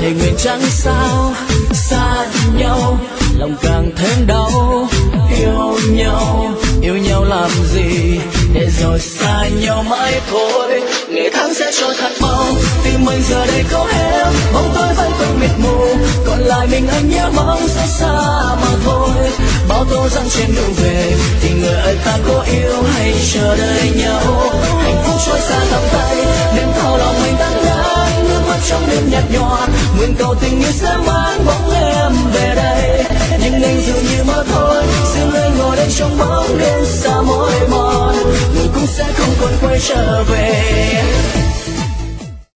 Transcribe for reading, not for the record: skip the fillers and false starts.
thề nguyện chẳng sao xa nhau, lòng càng thêm đau. Yêu nhau làm gì để rồi xa nhau mãi thôi. Ngày tháng sẽ trôi thật mau, tim mình giờ đây có em, bóng tối vẫn còn mịt mù, còn lại mình anh nhớ mong xa xa mà thôi. Bao tố rằng trên đường về thì người ơi ta có yêu hay chờ đợi nhau. Hạnh phúc trôi xa tầm tay, đêm thâu lòng mình tan nát, nước mắt trong đêm nhạt nhòa, nguyện cầu tình yêu sẽ mang bóng em về đây. Nhưng anh dường như mơ thôi, riêng anh ngồi đây trong bóng đêm xa mỏi mòn, người cũng sẽ không còn quay trở về.